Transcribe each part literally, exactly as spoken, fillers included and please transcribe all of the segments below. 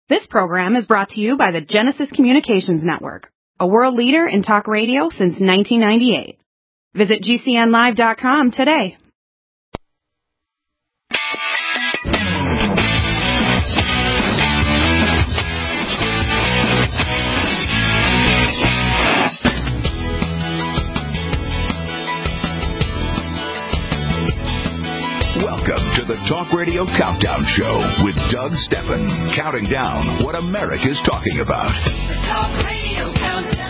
This program is brought to you by the Genesis Communications Network, a world leader in talk radio since nineteen ninety-eight. Visit G C N live dot com today. Welcome to the Talk Radio Countdown Show with Doug Steffen, counting down what America's talking about. The Talk Radio Countdown.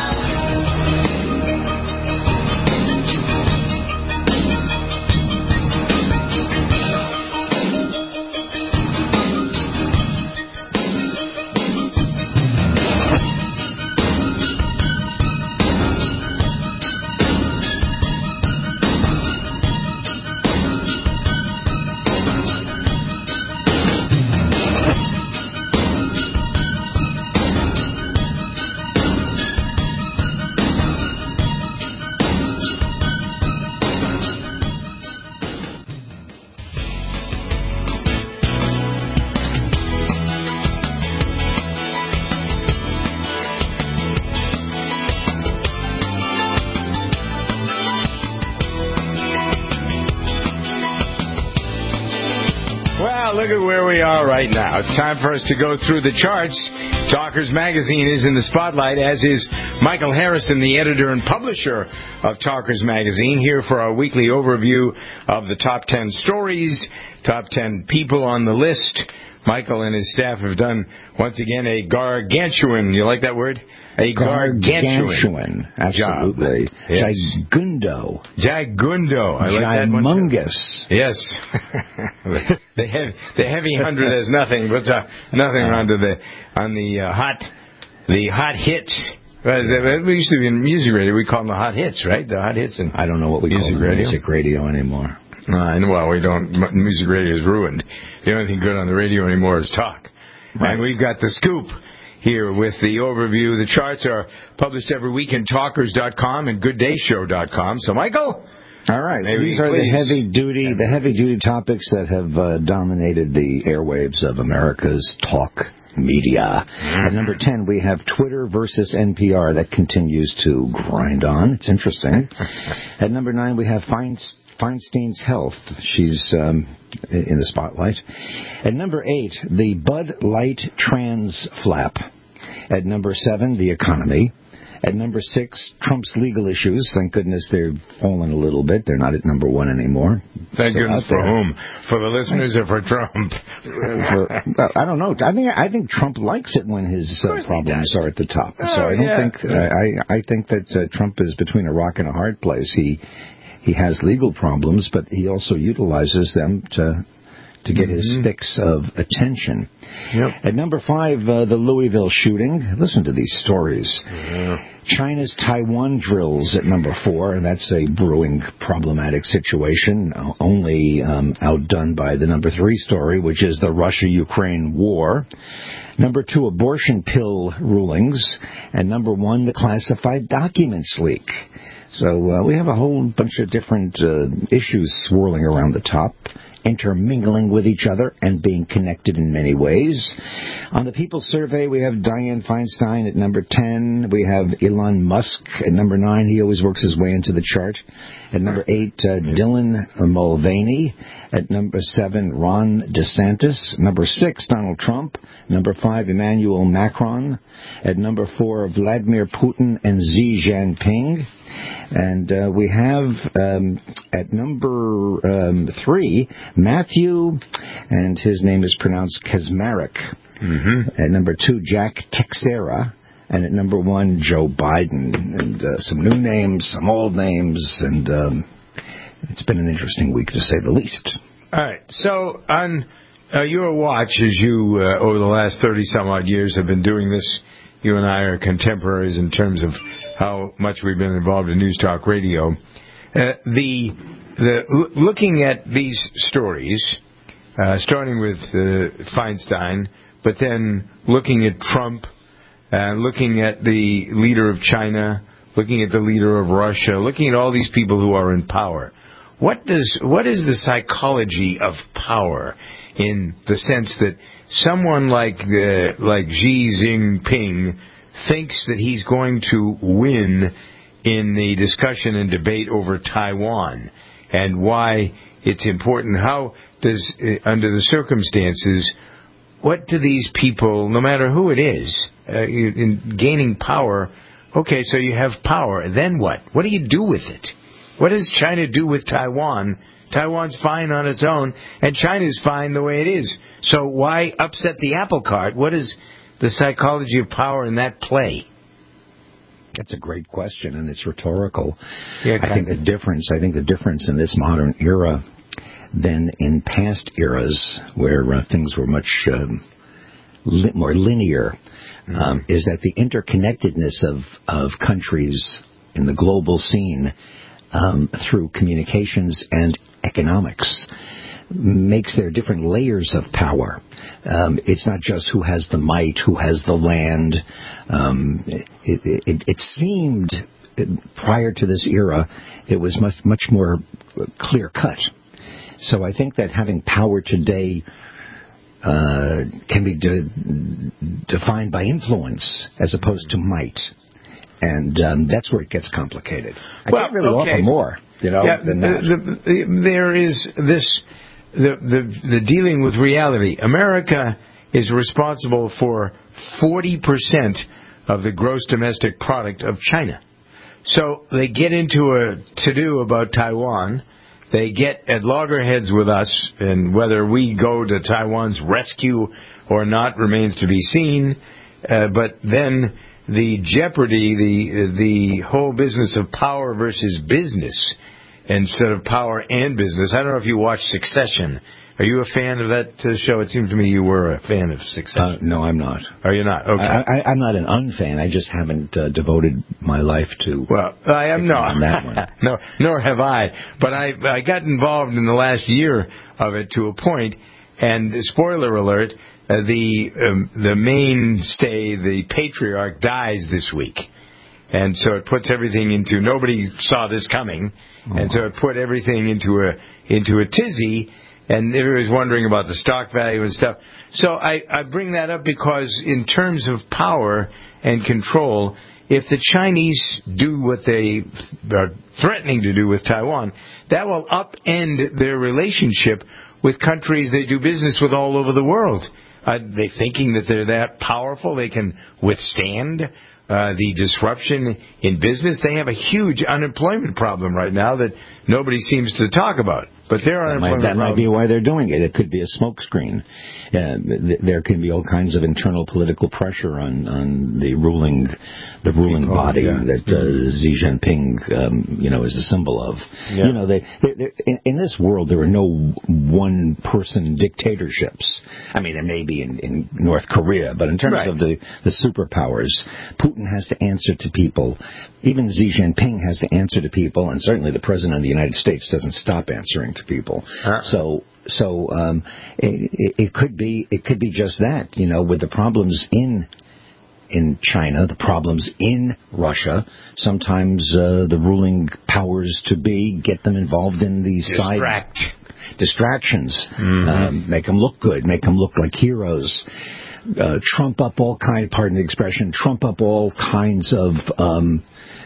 Look at where we are right now. It's time for us to go through the charts. Talkers Magazine is in the spotlight, as is Michael Harrison, the editor and publisher of Talkers Magazine, here for our weekly overview of the top ten stories, top ten people on the list. Michael and his staff have done, once again, a gargantuan, you like that word? A gargantuan, gargantuan. Absolutely. Job. Yes. Gigundo. Gigundo. I like that one. Humongous. Yes. the, heavy, the heavy hundred has nothing, but uh, nothing uh, onto the on the uh, hot the hot hits. Uh, we used to be in music radio. We call them the hot hits, right? The hot hits. And I don't know what we music call radio. music radio anymore. Uh, well, we don't. Music radio is ruined. The only thing good on the radio anymore is talk. Right. And we've got the scoop here with the overview. The charts are published every week in talkers dot com and good day show dot com. So, Michael, all right, these are please. the heavy duty, the heavy duty topics that have uh, dominated the airwaves of America's talk media. Mm-hmm. At number ten, we have Twitter versus N P R. That continues to grind on. It's interesting. At number nine, we have Feinstein. Feinstein's health. She's um, in the spotlight. At number eight, the Bud Light trans flap. At number seven, the economy. At number six, Trump's legal issues. Thank goodness they've fallen a little bit. They're not at number one anymore. Thank Still goodness for whom? For the listeners or for Trump? for, well, I don't know. I think I think Trump likes it when his uh, problems are at the top. Oh, so I don't yeah. think I I think that uh, Trump is between a rock and a hard place. He He has legal problems, but he also utilizes them to to get mm-hmm. his fix of attention. Yep. At number five, uh, the Louisville shooting. Listen to these stories. Yeah. China's Taiwan drills at number four, and that's a brewing problematic situation, only um, outdone by the number three story, which is the Russia-Ukraine war. Number two, abortion pill rulings. And number one, the classified documents leak. So uh, we have a whole bunch of different uh, issues swirling around the top, intermingling with each other and being connected in many ways. On the People's Survey, we have Dianne Feinstein at number ten. We have Elon Musk at number nine. He always works his way into the chart. At number eight, uh, Dylan Mulvaney. At number seven, Ron DeSantis. Number six, Donald Trump. Number five, Emmanuel Macron. At number four, Vladimir Putin and Xi Jinping. And uh, we have um, at number um, three, Matthew, and his name is pronounced Kaczmarek. Mm-hmm. At number two, Jack Teixeira. And at number one, Joe Biden. And uh, some new names, some old names, and um, it's been an interesting week, to say the least. All right. So on uh, your watch, as you, uh, over the last thirty-some-odd years, have been doing this, you and I are contemporaries in terms of how much we've been involved in News Talk Radio. Uh, the the looking at these stories, uh, starting with uh, Feinstein, but then looking at Trump, uh, looking at the leader of China, looking at the leader of Russia, looking at all these people who are in power. What does what is the psychology of power, in the sense that someone like uh, like Xi Jinping thinks that he's going to win in the discussion and debate over Taiwan and why it's important. How does, uh, under the circumstances, what do these people, no matter who it is, uh, in gaining power, okay, so you have power, then what? What do you do with it? What does China do with Taiwan? Taiwan's fine on its own, and China's fine the way it is. So why upset the apple cart? What is the psychology of power in that play? That's a great question, and it's rhetorical. Yeah, I think the difference, I think the difference in this modern era than in past eras, where uh, things were much um, li- more linear, mm-hmm. um, is that the interconnectedness of, of countries in the global scene um, through communications and economics makes there different layers of power. Um, it's not just who has the might, who has the land. Um, it, it, it seemed prior to this era, it was much much more clear cut. So I think that having power today uh, can be de- defined by influence as opposed to might, and um, that's where it gets complicated. I well, can't really okay. offer more, you know, yeah, than that. The, the, there is this. The, the the dealing with reality. America is responsible for forty percent of the gross domestic product of China. So they get into a to-do about Taiwan. They get at loggerheads with us, and whether we go to Taiwan's rescue or not remains to be seen. Uh, but then the jeopardy, the the whole business of power versus business, instead of power and business. I don't know if you watch Succession. Are you a fan of that uh, show? It seemed to me you were a fan of Succession. Uh, no, I'm not. Are you not? Okay. I, I, I'm not an unfan. I just haven't uh, devoted my life to. Well, I am not. That one. No, nor have I. But I I got involved in the last year of it to a point, and spoiler alert, uh, the um, the mainstay, the patriarch, dies this week. And so it puts everything into, nobody saw this coming, oh. and so it put everything into a into a tizzy, and everybody's wondering about the stock value and stuff. So I, I bring that up because in terms of power and control, if the Chinese do what they are threatening to do with Taiwan, that will upend their relationship with countries they do business with all over the world. Are they thinking that they're that powerful they can withstand Uh, the disruption in business? They have a huge unemployment problem right now that nobody seems to talk about. But their unemployment that might, that problem, might be why they're doing it. It could be a smokescreen. Uh, th- there can be all kinds of internal political pressure on, on the ruling the ruling oh, body yeah. that uh, mm-hmm. Xi Jinping, um, you know, is the symbol of. Yeah. You know, they, they, they, in, in this world there are no one-person dictatorships. I mean, there may be in, in North Korea, but in terms right. of the, the superpowers, Putin has to answer to people. Even Xi Jinping has to answer to people, and certainly the President of the United States doesn't stop answering to people. Uh-huh. So, so um, it, it could be it could be just that. You know, with the problems in in China, the problems in Russia, sometimes uh, the ruling powers to be get them involved in these Distract. side distractions, mm-hmm. um, make them look good, make them look like heroes. Uh, trump up all kind, pardon the expression, trump up all kinds of um,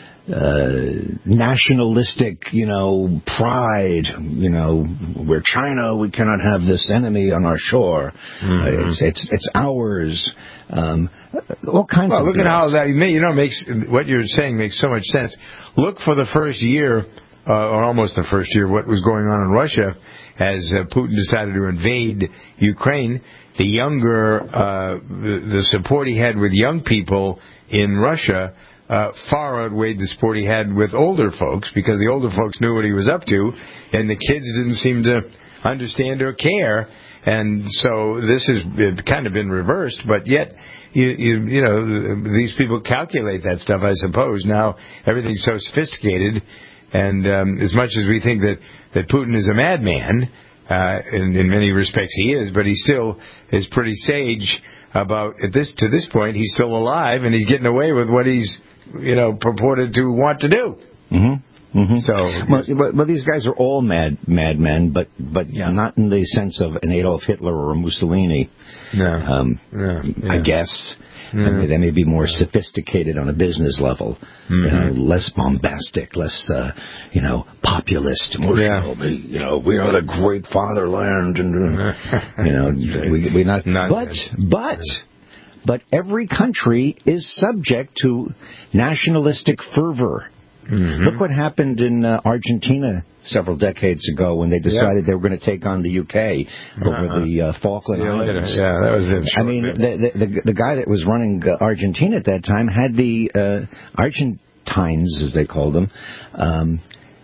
uh, nationalistic, you know, pride. You know, we're China, we cannot have this enemy on our shore. Mm-hmm. Uh, it's it's it's ours. Um, all kinds well, of. Look deals. at how that you know makes what you're saying makes so much sense. Look for the first year, uh, or almost the first year, what was going on in Russia as uh, Putin decided to invade Ukraine. The younger, uh, the, the support he had with young people in Russia uh, far outweighed the support he had with older folks, because the older folks knew what he was up to, and the kids didn't seem to understand or care. And so this has kind of been reversed, but yet, you, you, you know, these people calculate that stuff, I suppose. Now everything's so sophisticated, and um, as much as we think that, that Putin is a madman, Uh, in, in many respects he is, but he still is pretty sage about, at this to this point, he's still alive and he's getting away with what he's, you know, purported to want to do. Mm-hmm. Mm-hmm. So, well, but, but these guys are all mad madmen, but but yeah. not in the sense of an Adolf Hitler or a Mussolini. No, um, no yeah. I guess. Yeah. I mean, they may be more sophisticated on a business level, mm-hmm. you know, less bombastic, less, uh, you know, populist, emotional. Yeah. You know, we are the great fatherland, and you know, we we not. Nonsense. But but but every country is subject to nationalistic fervor. Mm-hmm. Look what happened in uh, Argentina several decades ago when they decided yep. they were going to take on the U K over uh-huh. the uh, Falkland Islands. Yeah, that was it. I mean, the, the, the, the guy that was running uh, Argentina at that time had the uh, Argentines, as they called them, um,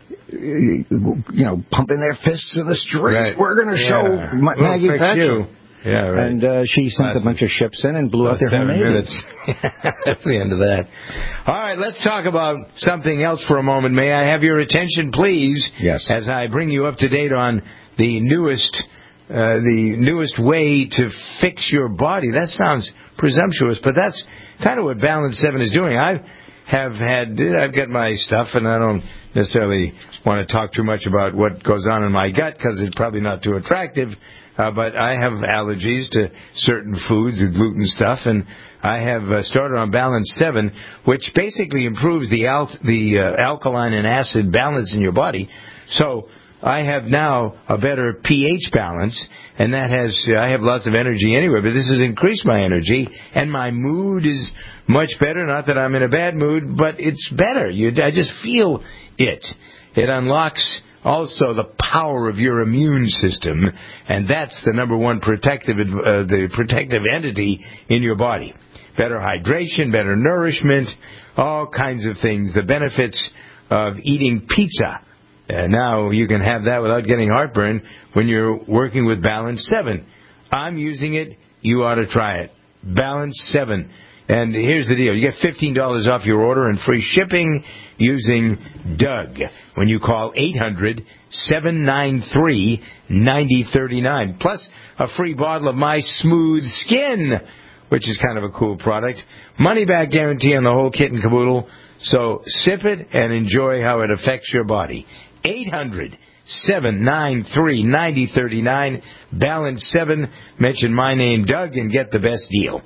you know, pumping their fists in the street. Right. We're going to yeah. show Ma- we'll Maggie Thatcher. You. Yeah, right. And uh, she sent Last a bunch of ships in and blew out their seven navy. minutes. That's the end of that. All right, let's talk about something else for a moment. May I have your attention, please? Yes. As I bring you up to date on the newest, uh, the newest way to fix your body. That sounds presumptuous, but that's kind of what Balance seven is doing. I have had, I've got my stuff, and I don't necessarily want to talk too much about what goes on in my gut because it's probably not too attractive. Uh, but I have allergies to certain foods, the gluten stuff, and I have uh, started on Balance seven, which basically improves the al- the uh, alkaline and acid balance in your body. So I have now a better pH balance, and that has uh, I have lots of energy anyway, but this has increased my energy, and my mood is much better. Not that I'm in a bad mood, but it's better. You, I just feel it. It unlocks also the power of your immune system, and that's the number one protective uh, the protective entity in your body. Better hydration, better nourishment, all kinds of things. The benefits of eating pizza. Uh, now you can have that without getting heartburn when you're working with Balance seven. I'm using it. You ought to try it. Balance seven. And here's the deal. You get fifteen dollars off your order and free shipping using Doug when you call eight hundred, seven nine three, nine zero three nine. Plus a free bottle of My Smooth Skin, which is kind of a cool product. Money back guarantee on the whole kit and caboodle. So sip it and enjoy how it affects your body. eight hundred, seven nine three, nine zero three nine. Balance seven. Mention my name, Doug, and get the best deal.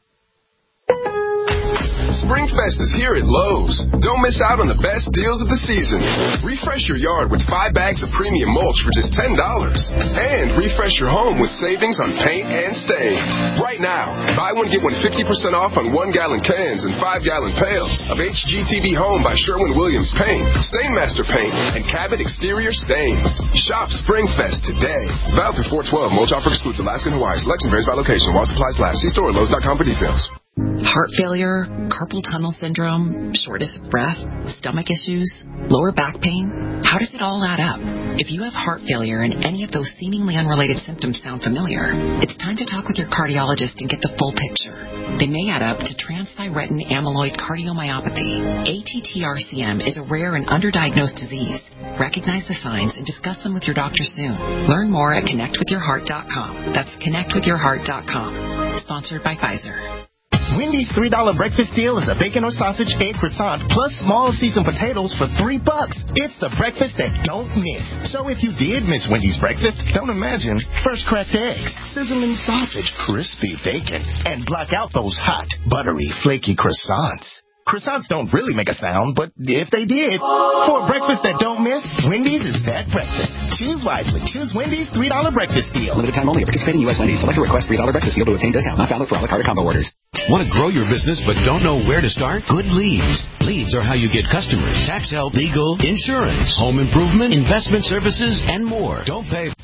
Springfest is here at Lowe's. Don't miss out on the best deals of the season. Refresh your yard with five bags of premium mulch for just ten dollars. And refresh your home with savings on paint and stain. Right now, buy one, get one fifty percent off on one-gallon cans and five-gallon pails of H G T V Home by Sherwin-Williams Paint, Stainmaster Paint, and Cabot Exterior Stains. Shop Springfest today. Valid through four twelve. Mulch offer excludes Alaska and Hawaii. Selection varies by location. While supplies last. See store at Lowe's dot com for details. Heart failure, carpal tunnel syndrome, shortness of breath, stomach issues, lower back pain. How does it all add up? If you have heart failure and any of those seemingly unrelated symptoms sound familiar, it's time to talk with your cardiologist and get the full picture. They may add up to transthyretin amyloid cardiomyopathy. A T T R C M is a rare and underdiagnosed disease. Recognize the signs and discuss them with your doctor soon. Learn more at connect with your heart dot com. That's connect with your heart dot com. Sponsored by Pfizer. Wendy's three dollar breakfast deal is a bacon or sausage egg croissant plus small seasoned potatoes for three bucks. It's the breakfast that don't miss. So if you did miss Wendy's breakfast, don't imagine first cracked eggs, sizzling sausage, crispy bacon, and block out those hot, buttery, flaky croissants. Croissants don't really make a sound, but if they did, for a breakfast that don't miss, Wendy's is that breakfast. Choose wisely. Choose Wendy's three dollar breakfast deal. Limited time only. Participating U S Wendy's. Select a request three dollar breakfast deal to obtain discount. Not valid for a la carte or combo orders. Want to grow your business but don't know where to start? Good leads. Leads are how you get customers, tax help, legal, insurance, home improvement, investment services, and more. Don't pay...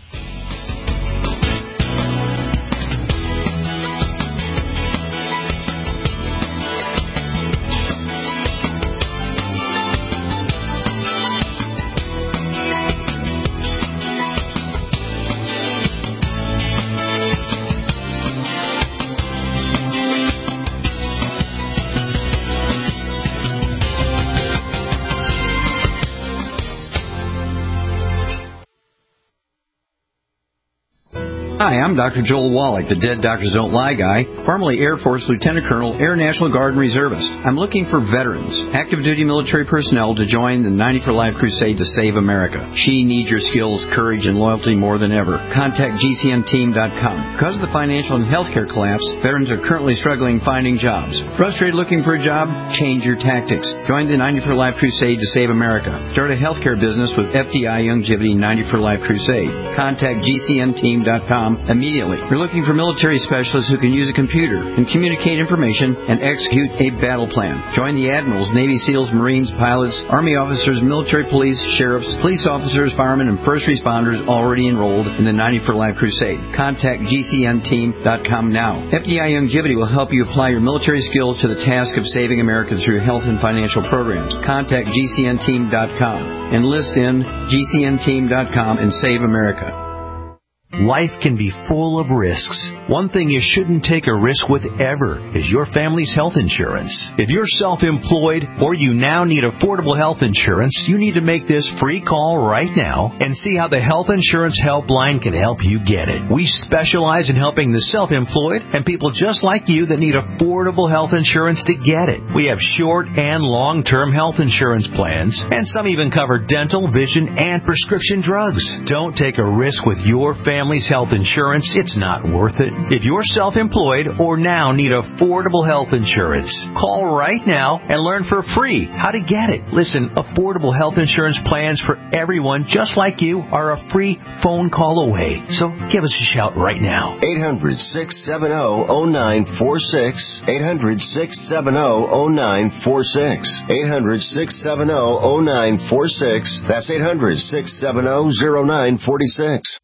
Hi, I'm Doctor Joel Wallach, the Dead Doctors Don't Lie guy, formerly Air Force Lieutenant Colonel, Air National Guard and Reservist. I'm looking for veterans, active duty military personnel to join the ninety for Life crusade to save America. She needs your skills, courage, and loyalty more than ever. Contact G C N team dot com. Because of the financial and healthcare collapse, veterans are currently struggling finding jobs. Frustrated looking for a job? Change your tactics. Join the ninety for Life crusade to save America. Start a healthcare business with F D I Youngevity ninety for Life crusade. Contact G C N team dot com immediately. We're looking for military specialists who can use a computer and communicate information and execute a battle plan. Join the admirals, Navy SEALs, Marines, pilots, Army officers, military police, sheriffs, police officers, firemen, and first responders already enrolled in the ninety for Life crusade. Contact G C N team dot com now. F D I Youngevity will help you apply your military skills to the task of saving America through health and financial programs. Contact G C N team dot com. Enlist in G C N team dot com and save America. Life can be full of risks. One thing you shouldn't take a risk with ever is your family's health insurance. If you're self-employed or you now need affordable health insurance, you need to make this free call right now and see how the Health Insurance Helpline can help you get it. We specialize in helping the self-employed and people just like you that need affordable health insurance to get it. We have short and long-term health insurance plans, and some even cover dental, vision, and prescription drugs. Don't take a risk with your family. Family's health insurance, it's not worth it. If you're self-employed or now need affordable health insurance, call right now and learn for free how to get it. Listen, affordable health insurance plans for everyone just like you are a free phone call away. So give us a shout right now. eight hundred, six seven zero, zero nine four six. eight hundred, six seven zero, zero nine four six. eight hundred, six seven zero, zero nine four six. That's eight hundred, six seven zero, zero nine four six.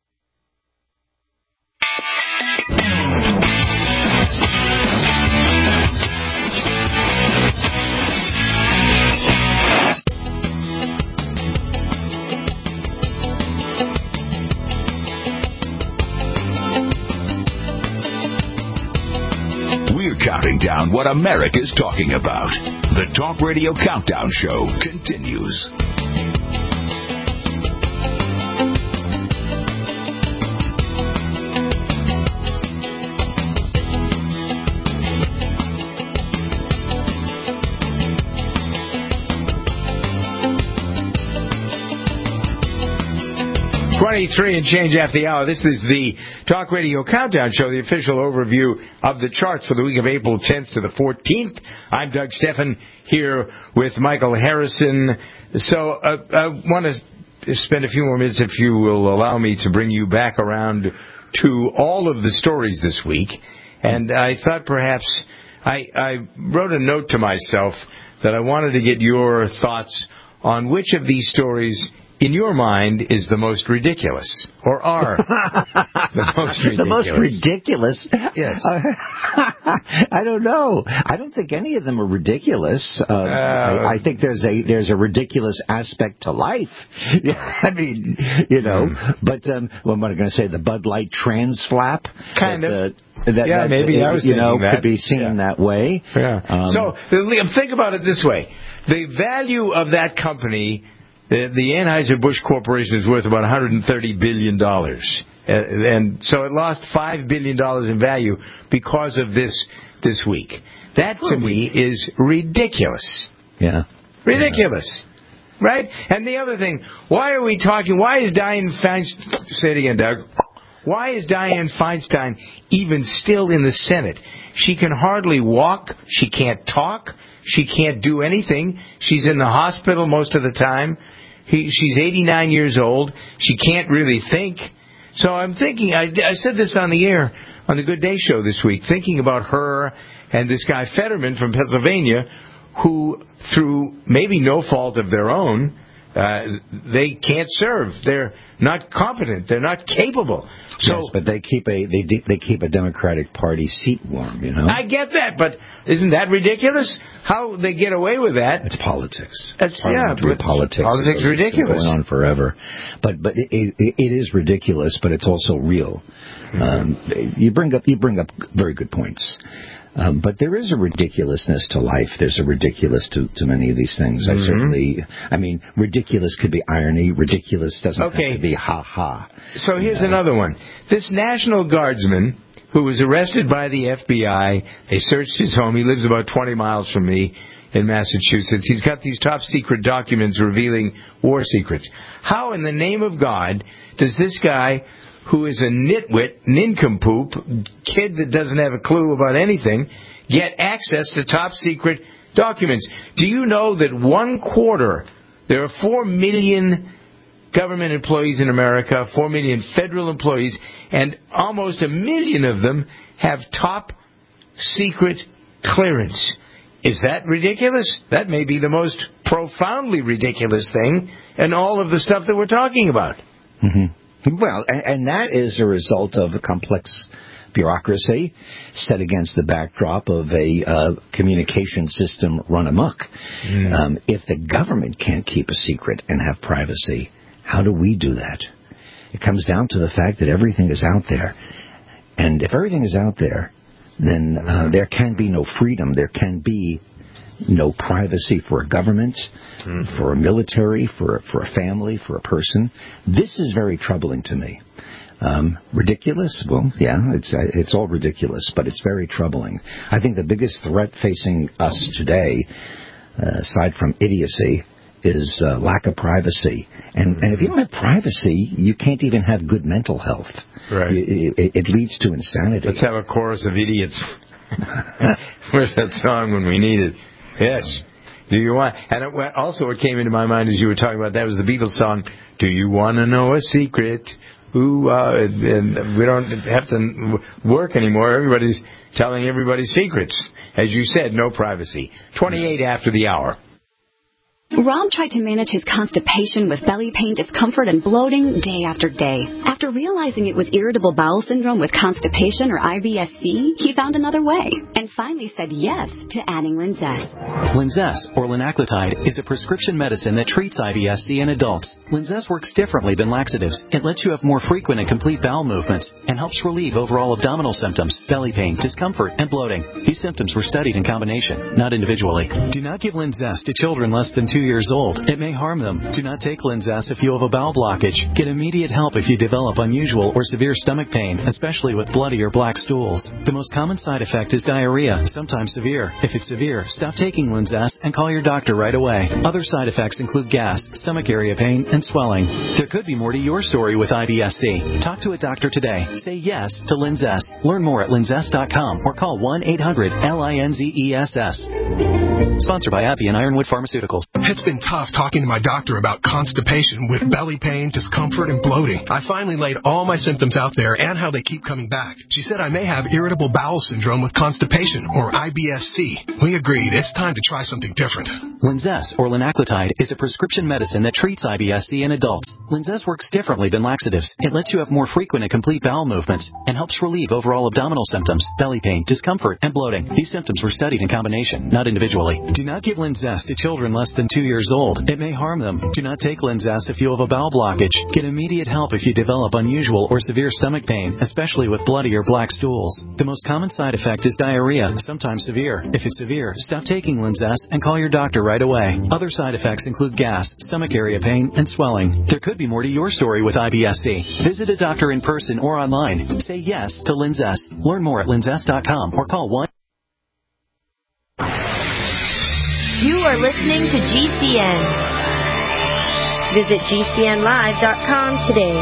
We're counting down what America's talking about. The Talk Radio Countdown Show continues. twenty-three and change after the hour. This is the Talk Radio Countdown Show, the official overview of the charts for the week of April tenth to the fourteenth. I'm Doug Steffen here with Michael Harrison. So uh, I want to spend a few more minutes, if you will allow me, to bring you back around to all of the stories this week. And I thought perhaps I, I wrote a note to myself that I wanted to get your thoughts on which of these stories in your mind is the most ridiculous, or are the most ridiculous? The most ridiculous? Yes. I don't know. I don't think any of them are ridiculous. Uh, uh, I, I think there's a there's a ridiculous aspect to life. I mean, you know. Mm. But um, what am I going to say? The Bud Light trans flap? Kind that, of. Uh, that, yeah, that, maybe uh, I was you thinking know that. Could be seen yeah. that way. Yeah. Um, so, Liam, think about it this way: the value of that company. The, the Anheuser-Busch Corporation is worth about one hundred thirty billion dollars. And, and so it lost five billion dollars in value because of this this week. That, to me, is ridiculous. Yeah. Ridiculous. Yeah. Right? And the other thing, why are we talking, why is Dianne Feinstein, say it again, Doug, why is Dianne Feinstein even still in the Senate? She can hardly walk. She can't talk. She can't do anything. She's in the hospital most of the time. He, she's eighty-nine years old. She can't really think. So I'm thinking, I, I said this on the air on the Good Day Show this week, thinking about her and this guy Fetterman from Pennsylvania, who, through maybe no fault of their own, uh, they can't serve. They're not competent. They're not capable. So, yes, but they keep a they they keep a Democratic Party seat warm. You know. I get that, but isn't that ridiculous? How they get away with that? It's politics. That's yeah, but politics. Politics is ridiculous. Going on forever, but but it, it, it is ridiculous, but it's also real. Mm-hmm. Um, you bring up you bring up very good points. Um, but there is a ridiculousness to life. There's a ridiculous to, to many of these things. Mm-hmm. I certainly, I mean, ridiculous could be irony. Ridiculous doesn't okay. have to be ha-ha. So here's you know? another one. This National Guardsman who was arrested by the F B I, they searched his home. He lives about twenty miles from me in Massachusetts. He's got these top secret documents revealing war secrets. How in the name of God does this guy, who is a nitwit, nincompoop, kid that doesn't have a clue about anything, get access to top secret documents? Do you know that one quarter, there are four million government employees in America, four million federal employees, and almost a million of them have top secret clearance? Is that ridiculous? That may be the most profoundly ridiculous thing in all of the stuff that we're talking about. Mm-hmm. Well, and, and that is a result of a complex bureaucracy set against the backdrop of a uh, communication system run amok. Mm. Um, if the government can't keep a secret and have privacy, how do we do that? It comes down to the fact that everything is out there. And if everything is out there, then uh, there can be no freedom. There can be no privacy for a government, mm-hmm. for a military, for, for a family, for a person. This is very troubling to me. Um, ridiculous? Well, yeah, it's uh, it's all ridiculous, but it's very troubling. I think the biggest threat facing us today, uh, aside from idiocy, is uh, lack of privacy. And, and if you don't have privacy, you can't even have good mental health. Right. It, it, it leads to insanity. Let's have a chorus of idiots. Where's that song when we need it? Yes. Do you want? And it, also, what came into my mind as you were talking about that was the Beatles song, "Do You Want to Know a Secret?" Ooh, uh, and we don't have to work anymore. Everybody's telling everybody secrets. As you said, no privacy. twenty-eight after the hour. Rob tried to manage his constipation with belly pain, discomfort, and bloating day after day. After realizing it was irritable bowel syndrome with constipation, or I B S C, he found another way and finally said yes to adding Linzess. Linzess, or linaclotide, is a prescription medicine that treats I B S C in adults. Linzess works differently than laxatives. It lets you have more frequent and complete bowel movements and helps relieve overall abdominal symptoms, belly pain, discomfort, and bloating. These symptoms were studied in combination, not individually. Do not give Linzess to children less than two years old. It may harm them. Do not take Linzess if you have a bowel blockage. Get immediate help if you develop unusual or severe stomach pain, especially with bloody or black stools. The most common side effect is diarrhea, sometimes severe. If it's severe, stop taking Linzess and call your doctor right away. Other side effects include gas, stomach area pain, and swelling. There could be more to your story with I B S C. Talk to a doctor today. Say yes to Linzess. Learn more at linzess dot com or call one eight hundred L I N Z E S S. Sponsored by Abbey and Ironwood Pharmaceuticals. It's been tough talking to my doctor about constipation with belly pain, discomfort, and bloating. I finally laid all my symptoms out there and how they keep coming back. She said I may have irritable bowel syndrome with constipation, or I B S C. We agreed it's time to try something different. Linzess, or linaclotide, is a prescription medicine that treats I B S C in adults. Linzess works differently than laxatives. It lets you have more frequent and complete bowel movements and helps relieve overall abdominal symptoms, belly pain, discomfort, and bloating. These symptoms were studied in combination, not individually. Do not give Linzess to children less than two years old. It may harm them. Do not take Linzess if you have a bowel blockage. Get immediate help if you develop unusual or severe stomach pain, especially with bloody or black stools. The most common side effect is diarrhea, sometimes severe. If it's severe, stop taking Linzess and call your doctor right away. Other side effects include gas, stomach area pain, and swelling. There could be more to your story with I B S C. Visit a doctor in person or online. Say yes to Linzess. Learn more at linzess dot com or call one. You are listening to G C N. Visit G C N live dot com today.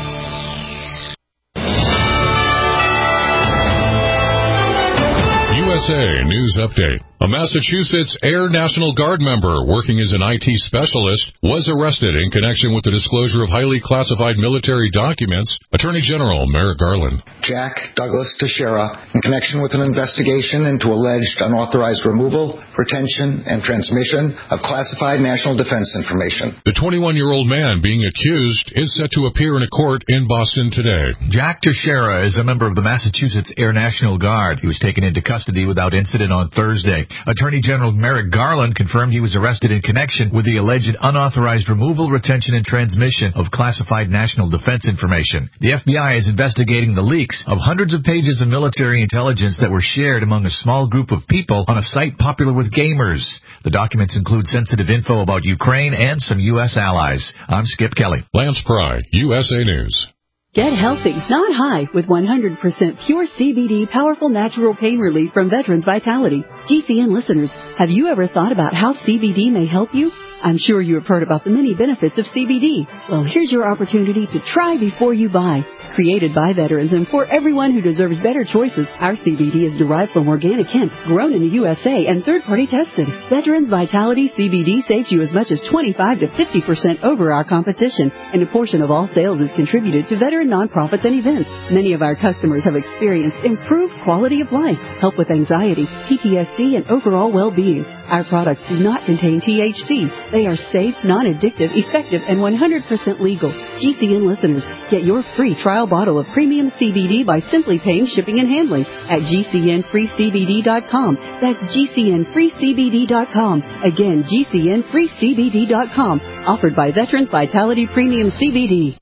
U S A News Update. A Massachusetts Air National Guard member working as an I T specialist was arrested in connection with the disclosure of highly classified military documents. Attorney General Merrick Garland. Jack Douglas Teixeira, in connection with an investigation into alleged unauthorized removal, retention, and transmission of classified national defense information. The twenty-one-year-old man being accused is set to appear in a court in Boston today. Jack Teixeira is a member of the Massachusetts Air National Guard. He was taken into custody with without incident on Thursday. Attorney General Merrick Garland confirmed he was arrested in connection with the alleged unauthorized removal, retention, and transmission of classified national defense information. The F B I is investigating the leaks of hundreds of pages of military intelligence that were shared among a small group of people on a site popular with gamers. The documents include sensitive info about Ukraine and some U S allies. I'm Skip Kelly. Lance Pry, U S A News. Get healthy, not high, with one hundred percent pure C B D powerful natural pain relief from Veterans Vitality. G C N listeners, have you ever thought about how C B D may help you? I'm sure you have heard about the many benefits of C B D. Well, here's your opportunity to try before you buy. Created by veterans and for everyone who deserves better choices, our C B D is derived from organic hemp, grown in the U S A and third-party tested. Veterans Vitality C B D saves you as much as twenty-five to fifty percent over our competition, and a portion of all sales is contributed to veteran nonprofits and events. Many of our customers have experienced improved quality of life, help with anxiety, P T S D, and overall well-being. Our products do not contain T H C. They are safe, non-addictive, effective, and one hundred percent legal. G C N listeners, get your free trial bottle of premium C B D by simply paying shipping and handling at G C N free C B D dot com. That's G C N free C B D dot com. Again, G C N free C B D dot com. Offered by Veterans Vitality Premium C B D.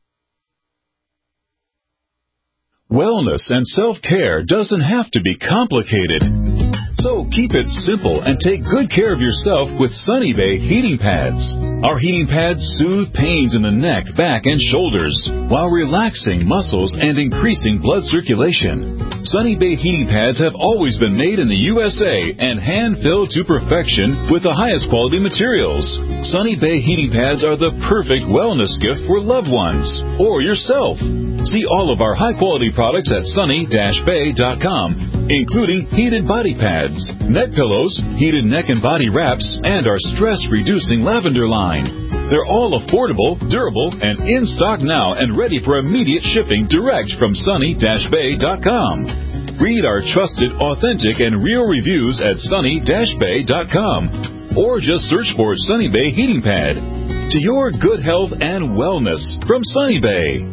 Wellness and self-care doesn't have to be complicated. So keep it simple and take good care of yourself with Sunny Bay heating pads. Our heating pads soothe pains in the neck, back, and shoulders while relaxing muscles and increasing blood circulation. Sunny Bay heating pads have always been made in the U S A and hand-filled to perfection with the highest quality materials. Sunny Bay heating pads are the perfect wellness gift for loved ones or yourself. See all of our high-quality products at sunny dash bay dot com, including heated body pads, neck pillows, heated neck and body wraps, and our stress-reducing lavender line. They're all affordable, durable, and in stock now and ready for immediate shipping direct from sunny dash bay dot com. Read our trusted, authentic, and real reviews at sunny dash bay dot com or just search for Sunny Bay Heating Pad. To your good health and wellness from Sunny Bay.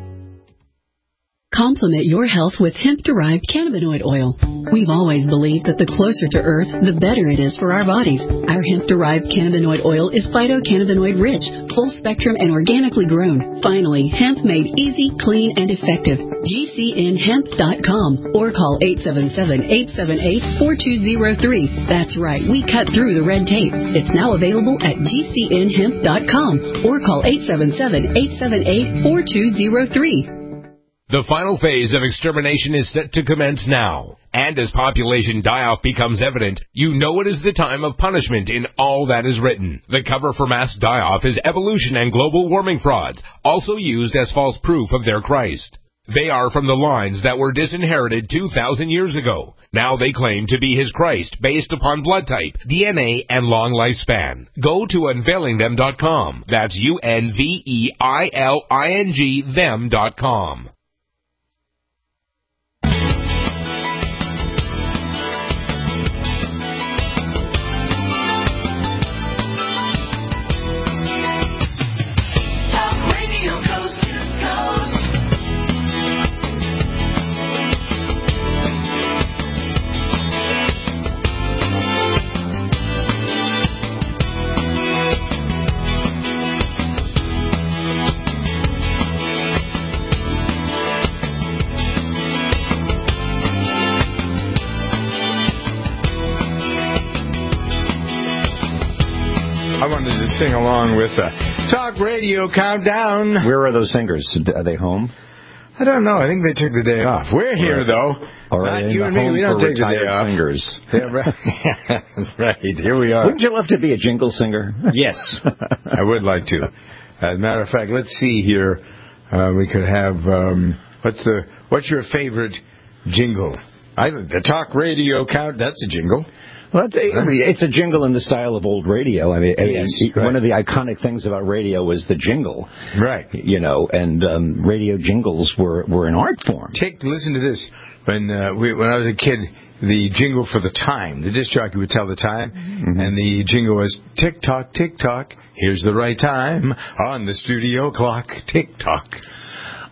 Complement your health with hemp-derived cannabinoid oil. We've always believed that the closer to Earth, the better it is for our bodies. Our hemp-derived cannabinoid oil is phytocannabinoid-rich, full-spectrum, and organically grown. Finally, hemp made easy, clean, and effective. G C N hemp dot com or call eight seven seven, eight seven eight, four two zero three. That's right, we cut through the red tape. It's now available at G C N hemp dot com or call eight seven seven, eight seven eight, four two zero three. The final phase of extermination is set to commence now. And as population die-off becomes evident, you know it is the time of punishment in all that is written. The cover for mass die-off is evolution and global warming frauds, also used as false proof of their Christ. They are from the lines that were disinherited two thousand years ago. Now they claim to be his Christ based upon blood type, D N A, and long lifespan. Go to unveiling them dot com. That's U N V E I L I N G them dot com. I wanted to sing along with the Talk Radio Countdown. Where are those singers? Are they home? I don't know. I think they took the day off. We're here, right. though. Or are Not they you in and the me. home We don't for take the day retired off. singers? Yeah, right. Right. Here we are. Wouldn't you love to be a jingle singer? Yes, I would like to. As a matter of fact, let's see here. Uh, we could have um, what's the what's your favorite jingle? I the Talk Radio Count. That's a jingle. Well, it's, I mean, it's a jingle in the style of old radio. I mean, yes, one right. of the iconic things about radio was the jingle, right? You know, and um, radio jingles were, were an art form. Take listen to this. When uh, we, when I was a kid, the jingle for the time, the disc jockey would tell the time, mm-hmm. and the jingle was tick tock, tick tock. Here's the right time on the studio clock. Tick tock.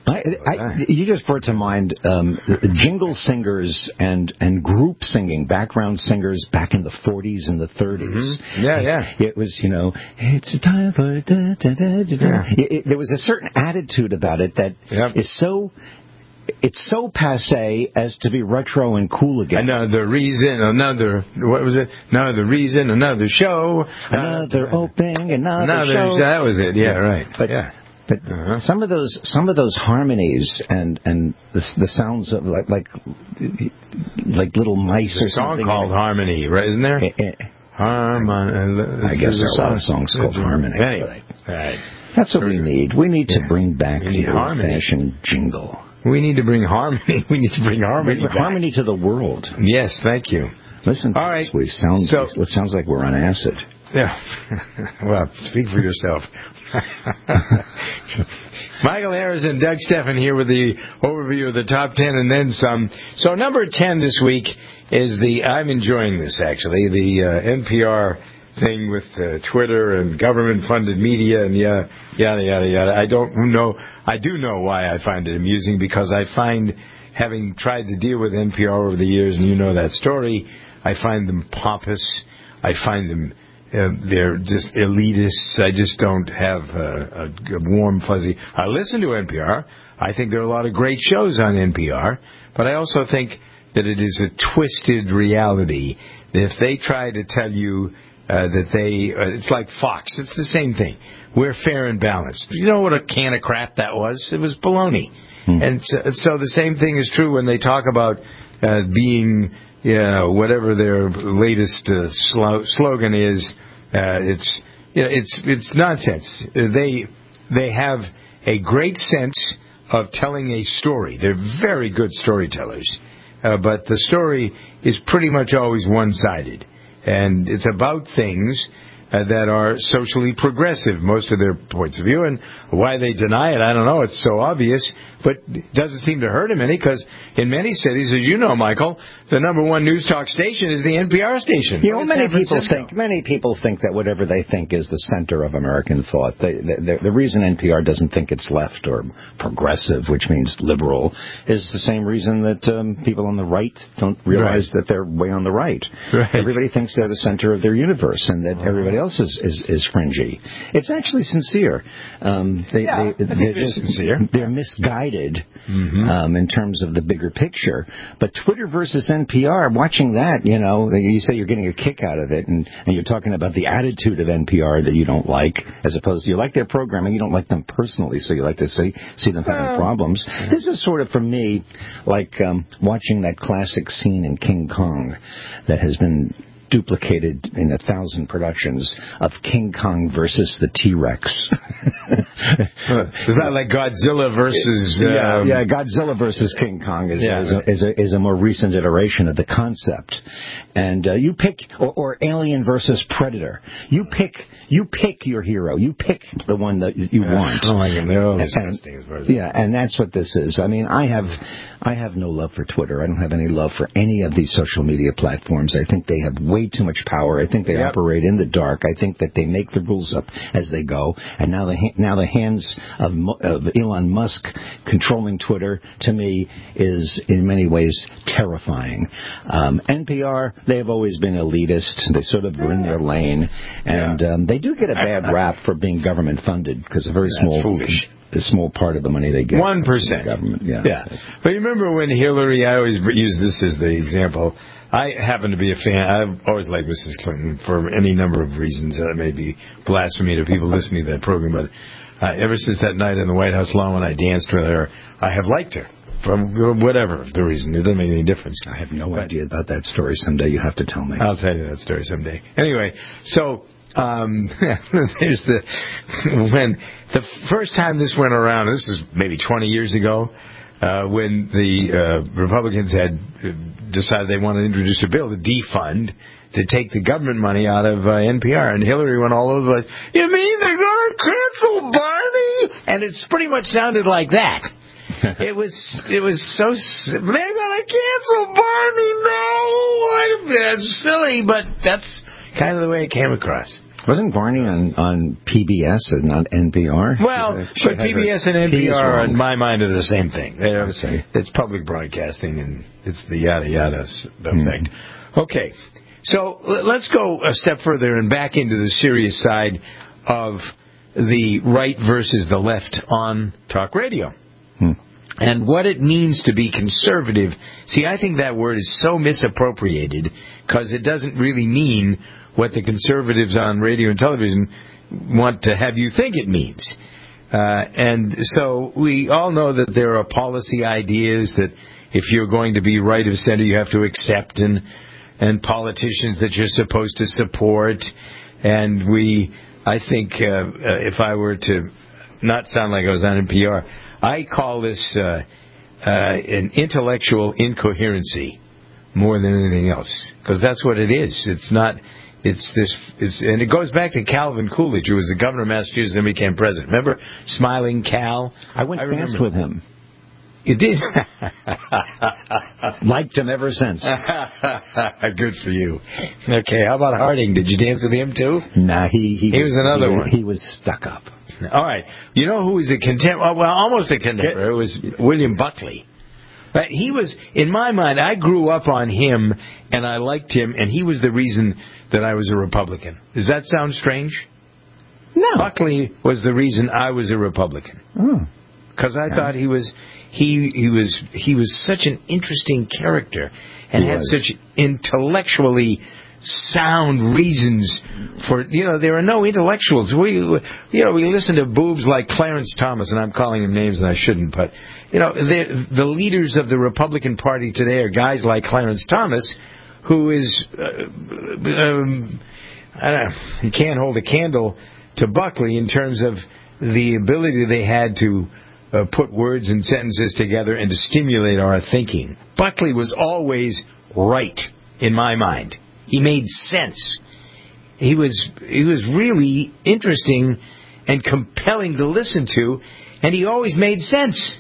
I, I, you just brought to mind um, jingle singers and, and group singing, background singers back in the forties and the thirties. Mm-hmm. Yeah, yeah. It was, you know, it's a time for... Da, da, da, da, da. Yeah. It, it, there was a certain attitude about it that yep. is so... It's so passé as to be retro and cool again. Another reason, another, what was it? Another reason, another show. Another uh, opening, another, another show. That was it, yeah, right. But, yeah. But uh-huh. some of those, some of those harmonies and and the, the sounds of like like like little mice There's or a song something. called Harmony, right? Isn't there? It, it, Harmony. I guess there are a lot of songs called Harmony. Anyway, right. That's what we need. We need yeah. to bring back the old-fashioned jingle. We need to bring harmony. We need to bring harmony. Bring back. harmony to the world. Yes, thank you. Listen, all right. We sound. So, it sounds like we're on acid. Yeah. Well, speak for yourself. Michael Harris and Doug Steffen here with the overview of the top ten and then some. So number ten this week is the, I'm enjoying this actually, the uh, N P R thing with uh, Twitter and government-funded media and yeah, yada, yada, yada. I don't know, I do know why I find it amusing, because I find, having tried to deal with N P R over the years, and you know that story, I find them pompous. I find them Uh, they're just elitists. I just don't have a, a, a warm, fuzzy... I listen to N P R. I think there are a lot of great shows on N P R. But I also think that it is a twisted reality. If they try to tell you uh, that they... Uh, it's like Fox. It's the same thing. We're fair and balanced. You know what a can of crap that was? It was baloney. Hmm. And so, so the same thing is true when they talk about uh, being... Yeah, whatever their latest uh, slo- slogan is, uh, it's you know, it's it's nonsense. They they have a great sense of telling a story. They're very good storytellers, uh, but the story is pretty much always one-sided, and it's about things uh, that are socially progressive, most of their points of view, and why they deny it, I don't know. It's so obvious. But it doesn't seem to hurt him any, because in many cities, as you know, Michael, the number one news talk station is the N P R station. You know, many people think many people think that whatever they think is the center of American thought. They, the, the reason N P R doesn't think it's left or progressive, which means liberal, is the same reason that um, people on the right don't realize right. that they're way on the right. right. Everybody thinks they're the center of their universe, and that uh-huh. everybody else is, is, is fringy. It's actually sincere. Um, they, yeah, they, they're just, sincere. They're misguided. Mm-hmm. Um, in terms of the bigger picture. But Twitter versus N P R, watching that, you know, you say you're getting a kick out of it, and, and you're talking about the attitude of N P R that you don't like, as opposed to you like their programming, you don't like them personally, so you like to see see them having problems. This is sort of, for me, like um, watching that classic scene in King Kong that has been duplicated in a thousand productions of King Kong versus the T-Rex. Is that like Godzilla versus... Um, yeah, yeah, Godzilla versus King Kong is, yeah. is, a, is, a, is a more recent iteration of the concept. And uh, you pick... Or, or Alien versus Predator. You pick you pick your hero. You pick the one that you yeah. want. Oh, my God. And, and, yeah, and that's what this is. I mean, I have I have no love for Twitter. I don't have any love for any of these social media platforms. I think they have way too much power. I think they yep. operate in the dark. I think that they make the rules up as they go. And now the now the hands of, of Elon Musk controlling Twitter, to me, is in many ways terrifying. Um, N P R, they have always been elitist. They sort of are in their lane, and um, they do get a bad rap for being government funded, because a very That's small. foolish. A small part of the money they get. One percent. Government, yeah. yeah. But you remember when Hillary, I always use this as the example. I happen to be a fan. I've always liked Missus Clinton for any number of reasons. That may be blasphemy to people listening to that program, but uh, ever since that night in the White House lawn when I danced with her, I have liked her. From whatever the reason. It doesn't make any difference. I have no but, idea about that story. Someday you have to tell me. I'll tell you that story someday. Anyway, so... Um, there's the when the first time this went around. This is maybe twenty years ago, uh, when the uh, Republicans had decided they wanted to introduce a bill to defund, to take the government money out of uh, N P R, and Hillary went all over the place. You mean they're going to cancel Barney? And it's pretty much sounded like that. It was it was so they're going to cancel Barney. No, that's silly, but that's kind of the way it came across. Wasn't Barney on, on P B S and not N P R? Well, She- she but had P B S her and N P R, P's in wrong. my mind, are the same thing. They're, it's public broadcasting, and it's the yada yada s- effect. Okay, so l- let's go a step further and back into the serious side of the right versus the left on talk radio. Hmm. And what it means to be conservative. See, I think that word is so misappropriated because it doesn't really mean what the conservatives on radio and television want to have you think it means. Uh, and so we all know that there are policy ideas that if you're going to be right of center, you have to accept, and and politicians that you're supposed to support. And we, I think, uh, uh, if I were to not sound like I was on N P R, I call this uh, uh, an intellectual incoherency more than anything else, because that's what it is. It's not. It's this, it's, and it goes back to Calvin Coolidge, who was the governor of Massachusetts and became president. Remember Smiling Cal? I went to dance with him. You did? Liked him ever since. Good for you. Okay, how about Harding? Did you dance with him too? Nah, he he, He was another he, one. He was stuck up. All right. You know who was a contemporary? Well, almost a contemporary. It was William Buckley. But he was, in my mind, I grew up on him, and I liked him, and he was the reason that I was a Republican. Does that sound strange? No. Buckley was the reason I was a Republican. Because I Yeah. thought he was he he was he was such an interesting character and He had was. such intellectually sound reasons for, you know, there are no intellectuals. We, you know, we listen to boobs like Clarence Thomas, and I'm calling him names and I shouldn't, but, you know, the leaders of the Republican Party today are guys like Clarence Thomas, who is, uh, um, I don't know, he can't hold a candle to Buckley in terms of the ability they had to uh, put words and sentences together and to stimulate our thinking. Buckley was always right, in my mind. He made sense. He was he was really interesting and compelling to listen to, and he always made sense.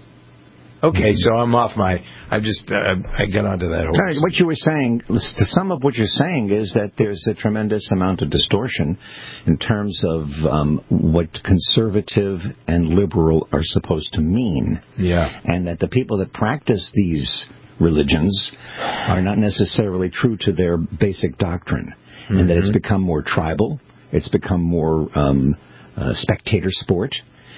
Okay, so I'm off my... I just... Uh, I got onto that horse. Sorry, what you were saying, to sum up what you're saying, is that there's a tremendous amount of distortion in terms of um, what conservative and liberal are supposed to mean. Yeah. And that the people that practice these religions are not necessarily true to their basic doctrine. Mm-hmm. And that it's become more tribal, it's become more um, uh, spectator sport,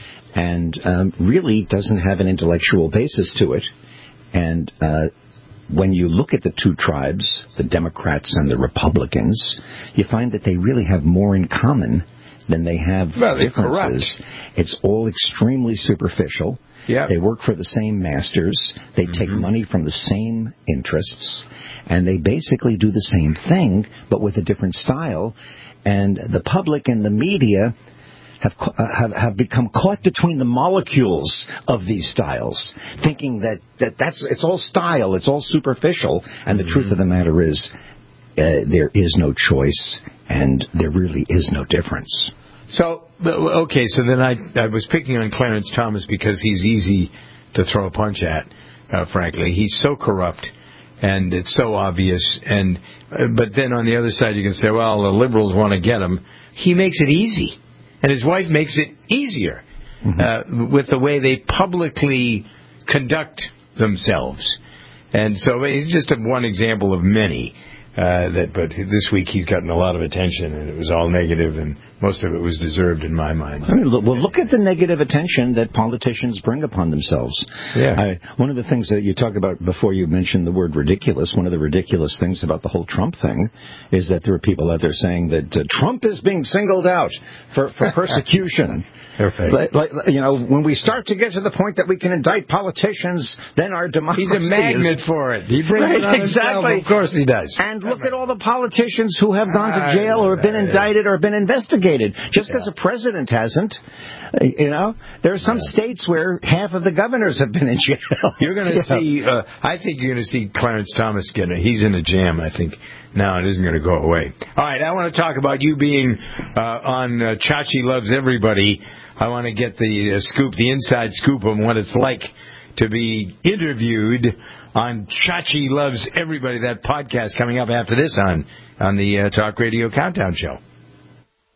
and um, really doesn't have an intellectual basis to it. And uh, when you look at the two tribes, the Democrats and the Republicans, you find that they really have more in common than they have well, differences. It's all extremely superficial. Yep. They work for the same masters. They mm-hmm. take money from the same interests. And they basically do the same thing, but with a different style. And the public and the media have, uh, have have become caught between the molecules of these styles, thinking that, that that's it's all style, it's all superficial, and the mm-hmm. truth of the matter is uh, there is no choice, and there really is no difference. So, okay, so then I I was picking on Clarence Thomas because he's easy to throw a punch at, uh, frankly. He's so corrupt, and it's so obvious, and uh, but then on the other side you can say, well, the liberals want to get him. He makes it easy. And his wife makes it easier mm-hmm. uh, with the way they publicly conduct themselves. And so it's just one example of many. Uh, that, but this week he's gotten a lot of attention, and it was all negative, and most of it was deserved in my mind. I mean, look, well, look at the negative attention that politicians bring upon themselves. Yeah. I, one of the things that you talked about before you mentioned the word ridiculous, one of the ridiculous things about the whole Trump thing is that there are people out there saying that uh, Trump is being singled out for, for persecution. Okay. Like, like, you know, when we start to get to the point that we can indict politicians, then our democracy He's a magnet is... for it. He brings right, it on exactly. himself. Of course he does. And look at all the politicians who have gone to jail or been indicted or been investigated. Just because yeah. a president hasn't, you know, there are some yeah. states where half of the governors have been in jail. You're going to yeah. see, uh, I think you're going to see Clarence Thomas get it. He's in a jam, I think. Now it isn't going to go away. All right, I want to talk about you being uh, on uh, Chachi Loves Everybody. I want to get the uh, scoop, the inside scoop on what it's like to be interviewed on Chachi Loves Everybody, that podcast coming up after this on, on the uh, Talk Radio Countdown Show.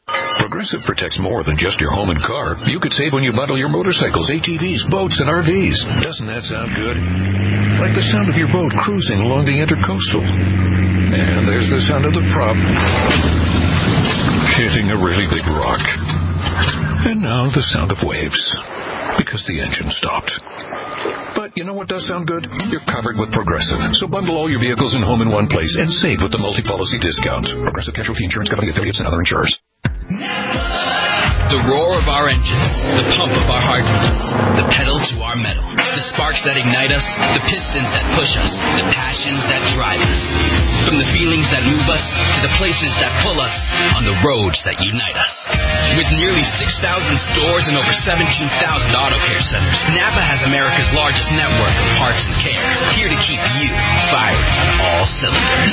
Progressive protects more than just your home and car. You could save when you bundle your motorcycles, A T Vs, boats, and R Vs. Doesn't that sound good? Like the sound of your boat cruising along the Intercoastal. And there's the sound of the prop hitting a really big rock. And now the sound of waves, because the engine stopped. But you know what does sound good? You're covered with Progressive. So bundle all your vehicles and home in one place and save with the multi-policy discount. Progressive Casualty Insurance Company, affiliates, and other insurers. The roar of our engines, the pump of our heartbeats, the pedal to our metal, the sparks that ignite us, the pistons that push us, the passions that drive us. From the feelings that move us to the places that pull us on the roads that unite us. With nearly six thousand stores and over seventeen thousand auto care centers, Napa has America's largest network of parts and care, here to keep you firing on all cylinders.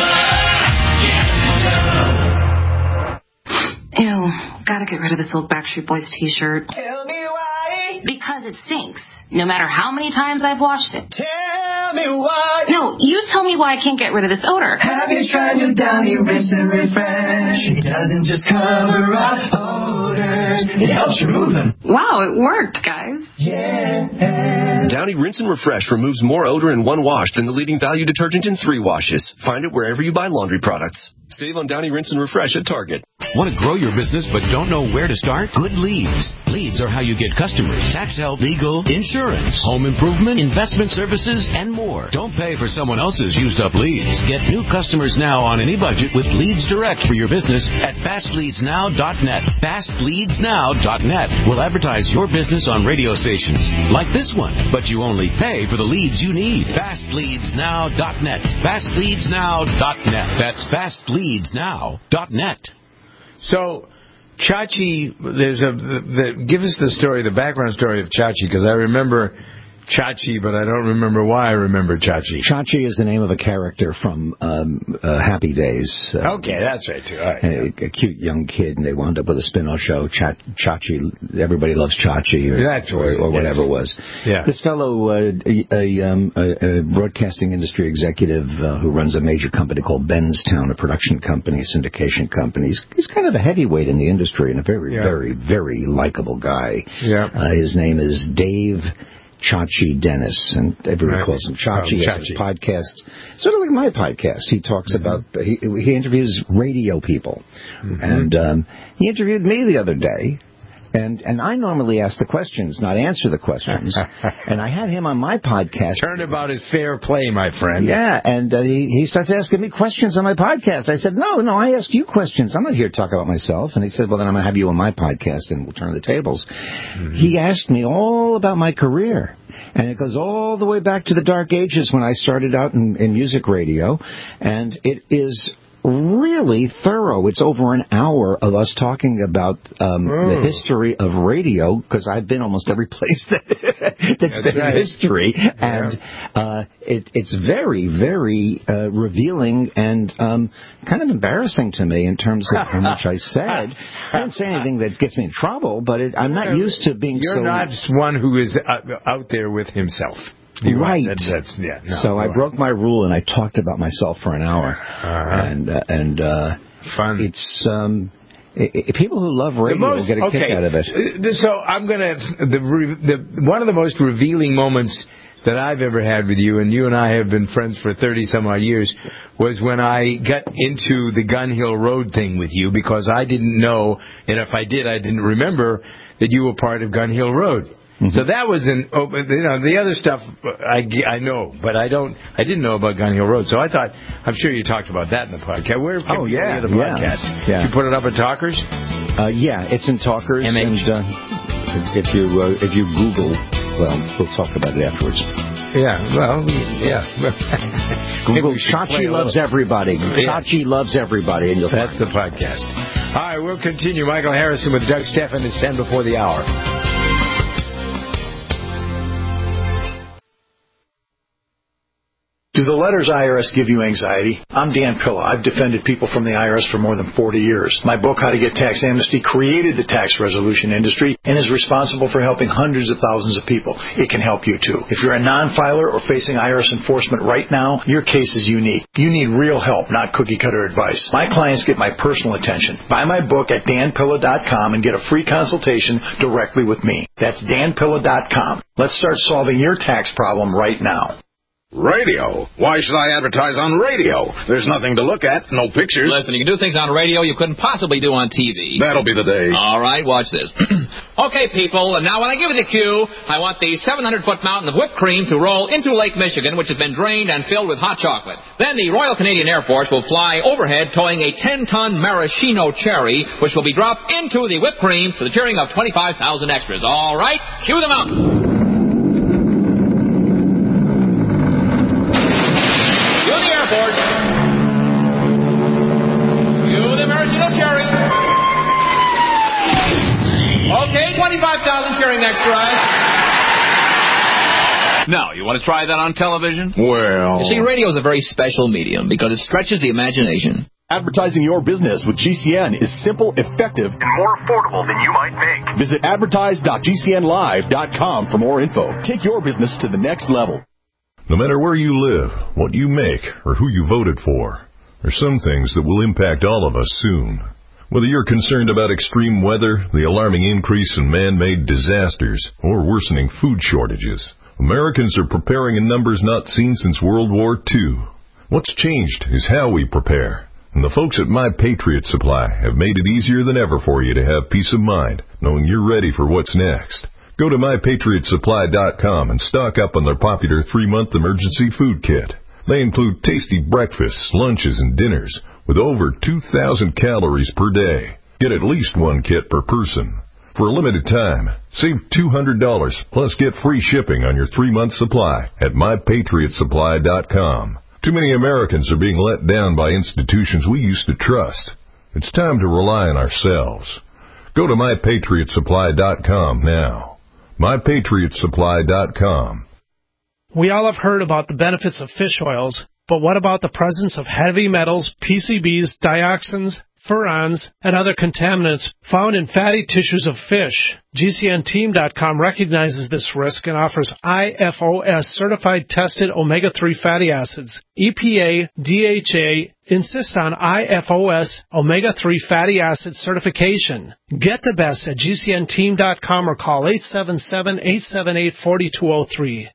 Ew, gotta get rid of this old Backstreet Boys t-shirt. Tell me why. Because it stinks, no matter how many times I've washed it. Tell me why. No, you tell me why I can't get rid of this odor. Have you tried new Downy Rinse and Refresh? It doesn't just cover up odors, it helps remove them. Wow, it worked, guys. Yeah. Downy Rinse and Refresh removes more odor in one wash than the leading value detergent in three washes. Find it wherever you buy laundry products. Save on Downy Rinse and Refresh at Target. Want to grow your business but don't know where to start? Good leads. Leads are how you get customers, tax help, legal, insurance, home improvement, investment services, and more. Don't pay for someone else's used up leads. Get new customers now on any budget with Leads Direct for your business at fast leads now dot net. fast leads now dot net will advertise your business on radio stations like this one, but you only pay for the leads you need. fast leads now dot net. fast leads now dot net. That's fast leads now dot net. So, Chachi, there's a the, the, give us the story, the background story of Chachi, because I remember Chachi, but I don't remember why I remember Chachi. Chachi is the name of a character from um, uh, Happy Days. Uh, okay, that's right, too. All right, a, yeah. a cute young kid, and they wound up with a spin-off show, Ch- Chachi, Everybody Loves Chachi, or, that's or, or whatever it was. Yeah. This fellow, uh, a, a, um, a, a broadcasting industry executive uh, who runs a major company called Benstown, a production company, a syndication company. He's, he's kind of a heavyweight in the industry and a very, yeah. very, very likable guy. Yeah. Uh, his name is Dave Chachi Dennis, and everybody right. calls him Chachi. Oh, Chachi. His podcast, sort of like my podcast. He talks mm-hmm. about, he, he interviews radio people. Mm-hmm. And um, he interviewed me the other day, and, and I normally ask the questions, not answer the questions. And I had him on my podcast. Turnabout is fair play, my friend. Yeah, and uh, he, he starts asking me questions on my podcast. I said, no, no, I ask you questions. I'm not here to talk about myself. And he said, well, then I'm going to have you on my podcast, and we'll turn the tables. Mm-hmm. He asked me all about my career. And it goes all the way back to the dark ages when I started out in, in music radio. And it is really thorough. It's over an hour of us talking about um, oh. the history of radio, because I've been almost every place that, that's, that's been right. history. Yeah. And uh, it, it's very, very uh, revealing and um, kind of embarrassing to me in terms of how much I said. I didn't say anything that gets me in trouble, but it, I'm not used to being You're so... You're not one who is out there with himself. You're right. That's, that's, yeah, no, so I right. broke my rule and I talked about myself for an hour. Uh-huh. And uh, and uh, fun. It's um, it, it, people who love radio most, will get a okay. kick out of it. So I'm gonna the, the one of the most revealing moments that I've ever had with you, and you and I have been friends for thirty some odd years, was when I got into the Gun Hill Road thing with you, because I didn't know, and if I did, I didn't remember that you were part of Gun Hill Road. Mm-hmm. So that was an, you know, the other stuff I, I know, but I don't, I didn't know about Gun Hill Road. So I thought, I'm sure you talked about that in the podcast. Where can oh, we yeah, hear the podcast? Yeah. Did you put it up at Talkers? Uh, yeah, it's in Talkers. M H. And uh, if you uh, if you Google, well, we'll talk about it afterwards. Yeah, well, yeah. Google Chachi Loves Everybody. Yeah. Chachi Loves Everybody, and you'll That's the podcast. All right, we'll continue. Michael Harrison with Doug Stephan. It's ten before the hour. Do the letters I R S give you anxiety? I'm Dan Pilla. I've defended people from the I R S for more than forty years. My book, How to Get Tax Amnesty, created the tax resolution industry and is responsible for helping hundreds of thousands of people. It can help you, too. If you're a non-filer or facing I R S enforcement right now, your case is unique. You need real help, not cookie-cutter advice. My clients get my personal attention. Buy my book at dan pilla dot com and get a free consultation directly with me. That's dan pilla dot com. Let's start solving your tax problem right now. Radio? Why should I advertise on radio? There's nothing to look at, no pictures. Listen, you can do things on radio you couldn't possibly do on T V. That'll be the day. All right, watch this. Okay, people, and now when I give you the cue, I want the seven hundred foot mountain of whipped cream to roll into Lake Michigan, which has been drained and filled with hot chocolate. Then the Royal Canadian Air Force will fly overhead towing a ten ton maraschino cherry, which will be dropped into the whipped cream to the cheering of twenty-five thousand extras. All right, cue them out. Okay, twenty-five thousand cheering extras. Now, you want to try that on television? Well... You see, radio is a very special medium because it stretches the imagination. Advertising your business with G C N is simple, effective, and more affordable than you might think. Visit advertise dot g c n live dot com for more info. Take your business to the next level. No matter where you live, what you make, or who you voted for, there's some things that will impact all of us soon. Whether you're concerned about extreme weather, the alarming increase in man-made disasters, or worsening food shortages, Americans are preparing in numbers not seen since World War Two. What's changed is how we prepare. And the folks at My Patriot Supply have made it easier than ever for you to have peace of mind, knowing you're ready for what's next. Go to my patriot supply dot com and stock up on their popular three-month emergency food kit. They include tasty breakfasts, lunches, and dinners with over two thousand calories per day. Get at least one kit per person. For a limited time, save two hundred dollars plus get free shipping on your three-month supply at my patriot supply dot com. Too many Americans are being let down by institutions we used to trust. It's time to rely on ourselves. Go to my patriot supply dot com now. my patriot supply dot com. We all have heard about the benefits of fish oils, but what about the presence of heavy metals, P C Bs, dioxins, furans, and other contaminants found in fatty tissues of fish? G C N team dot com recognizes this risk and offers I F O S certified tested omega three fatty acids. E P A, D H A insist on I F O S omega three fatty acid certification. Get the best at G C N team dot com or call eight seven seven, eight seven eight, four two zero three.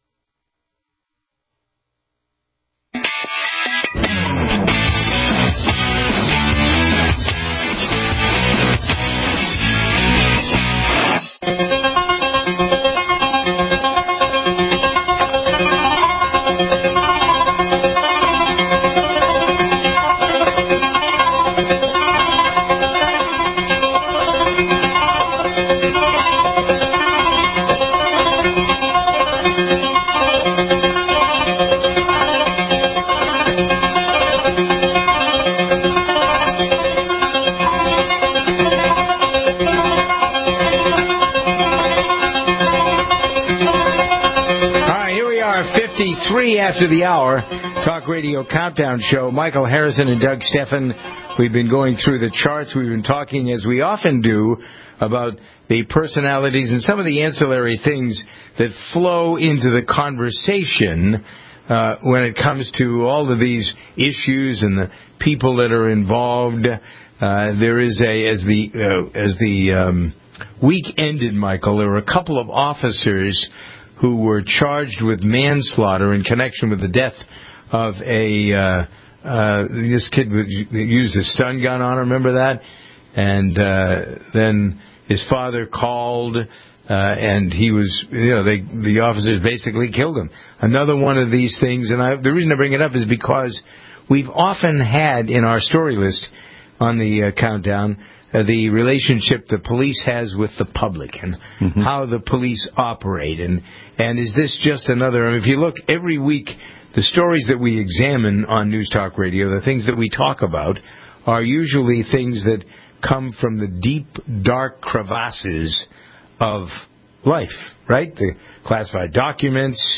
Three after the hour, Talk Radio Countdown Show. Michael Harrison and Doug Steffen. We've been going through the charts. We've been talking, as we often do, about the personalities and some of the ancillary things that flow into the conversation uh, when it comes to all of these issues and the people that are involved. Uh, there is a, as the uh, as the um, week ended, Michael, there were a couple of officers who were charged with manslaughter in connection with the death of a, uh, uh, this kid used a stun gun on him, remember that? And, uh, then his father called, uh, and he was, you know, they, the officers basically killed him. Another one of these things, and I, the reason I bring it up is because we've often had in our story list on the uh, countdown, Uh, the relationship the police has with the public and mm-hmm. how the police operate. And, and is this just another, I mean, if you look every week, the stories that we examine on News Talk Radio, the things that we talk about, are usually things that come from the deep, dark crevasses of life, right? The classified documents,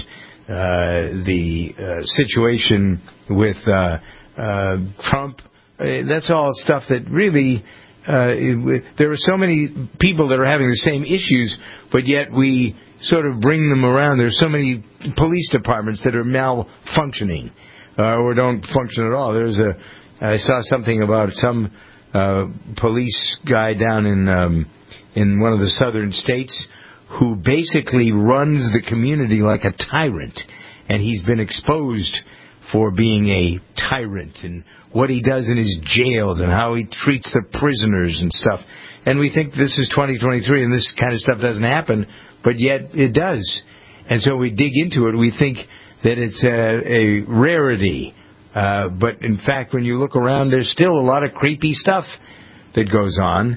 uh, the uh, situation with uh, uh, Trump. Uh, that's all stuff that really, uh, it, there are so many people that are having the same issues, but yet we sort of bring them around. There's so many police departments that are malfunctioning uh, or don't function at all. There's a, I saw something about some uh, police guy down in um, in one of the southern states who basically runs the community like a tyrant, and he's been exposed for being a tyrant and what he does in his jails and how he treats the prisoners and stuff. And we think this is twenty twenty-three and this kind of stuff doesn't happen, but yet it does. And so we dig into it. We think that it's a, a rarity. Uh, but in fact, when you look around, there's still a lot of creepy stuff that goes on.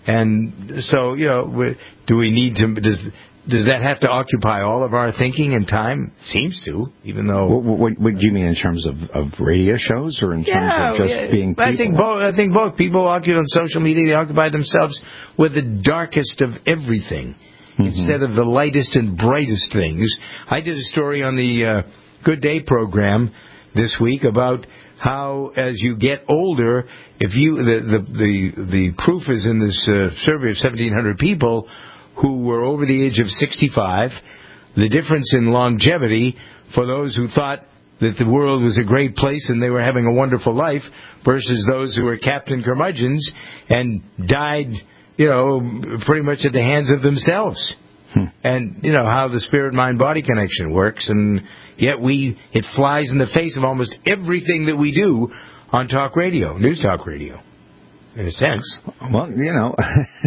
And so, you know, do we need to, does, does that have to occupy all of our thinking and time? Seems to, even though. What, what, what do you mean in terms of, of radio shows or in yeah, terms of just yeah, being people? I think both. I think both. People occupy on social media. They occupy themselves with the darkest of everything mm-hmm. instead of the lightest and brightest things. I did a story on the uh, Good Day program this week about how, as you get older, if you the the the, the proof is in this uh, survey of seventeen hundred people who were over the age of sixty-five, the difference in longevity for those who thought that the world was a great place and they were having a wonderful life versus those who were Captain Curmudgeons and died, you know, pretty much at the hands of themselves. Hmm. And, you know, how the spirit-mind-body connection works, and yet we, it flies in the face of almost everything that we do on talk radio, news talk radio, in a sense. Well, you know,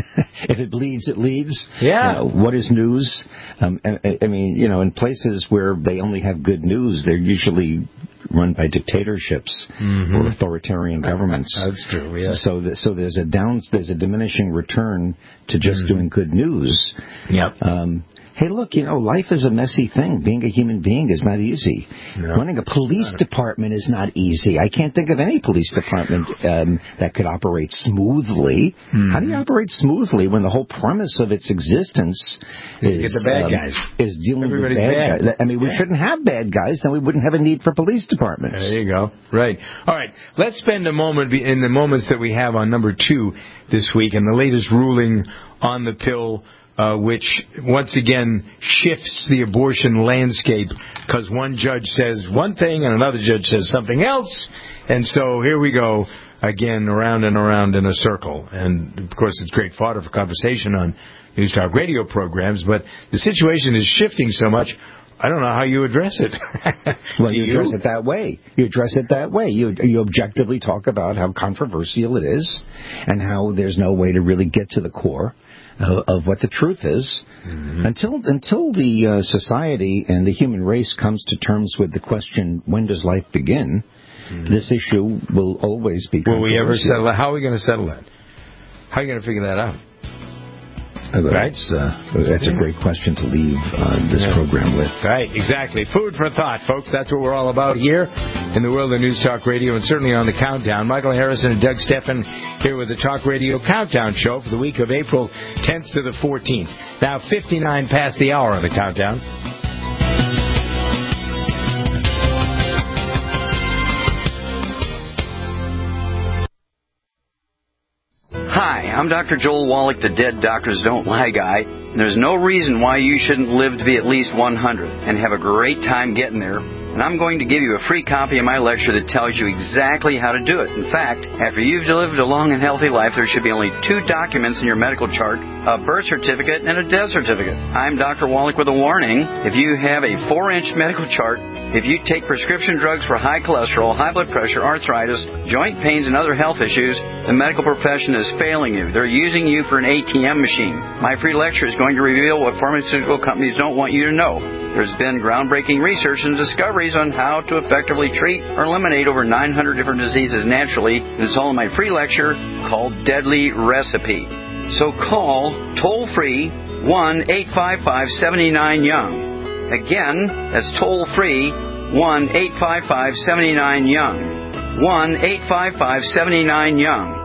if it bleeds, it leads. Yeah. You know, what is news? Um, I, I mean, you know, in places where they only have good news, they're usually run by dictatorships mm-hmm. or authoritarian governments. That's true, yeah. So, the, so there's a down, there's a diminishing return to just mm-hmm. doing good news. Yep. Um, hey, look, you know, life is a messy thing. Being a human being is not easy. No. Running a police department is not easy. I can't think of any police department um, that could operate smoothly. Mm-hmm. How do you operate smoothly when the whole premise of its existence is, get the bad um, guys. is dealing Everybody's with bad, bad guys? I mean, we yeah. shouldn't have bad guys, then we wouldn't have a need for police departments. There you go. Right. All right. Let's spend a moment in the moments that we have on number two this week and the latest ruling on the pill, Uh, which once again shifts the abortion landscape because one judge says one thing and another judge says something else. And so here we go again around and around in a circle. And, of course, it's great fodder for conversation on News Talk radio programs, but the situation is shifting so much, I don't know how you address it. Well, you, you address it that way. You address it that way. You you objectively talk about how controversial it is and how there's no way to really get to the core of, of what the truth is. Mm-hmm. Until until the uh, society and the human race comes to terms with the question, when does life begin, mm-hmm. this issue will always be controversial. Will we ever settle that? How are we going to settle that? How are you going to figure that out? Uh, right. That's, uh, that's a great question to leave uh, this yeah. program with. Right, exactly. Food for thought, folks. That's what we're all about here in the world of News Talk Radio and certainly on the Countdown. Michael Harrison and Doug Steffen here with the Talk Radio Countdown Show for the week of April tenth to the fourteenth. Now, fifty-nine past the hour on the Countdown. Hi, I'm Doctor Joel Wallach, the Dead Doctors Don't Lie guy. And there's no reason why you shouldn't live to be at least one hundred and have a great time getting there. And I'm going to give you a free copy of my lecture that tells you exactly how to do it. In fact, after you've lived a long and healthy life, there should be only two documents in your medical chart, a birth certificate and a death certificate. I'm Doctor Wallach with a warning. If you have a four-inch medical chart, if you take prescription drugs for high cholesterol, high blood pressure, arthritis, joint pains, and other health issues, the medical profession is failing you. They're using you for an A T M machine. My free lecture is going to reveal what pharmaceutical companies don't want you to know. There's been groundbreaking research and discoveries on how to effectively treat or eliminate over nine hundred different diseases naturally. It's all in my free lecture called Deadly Recipe. So call toll-free one eight five five, seven nine, young. Again, that's toll-free one eight five five, seven nine, young. one eight five five, seven nine, young.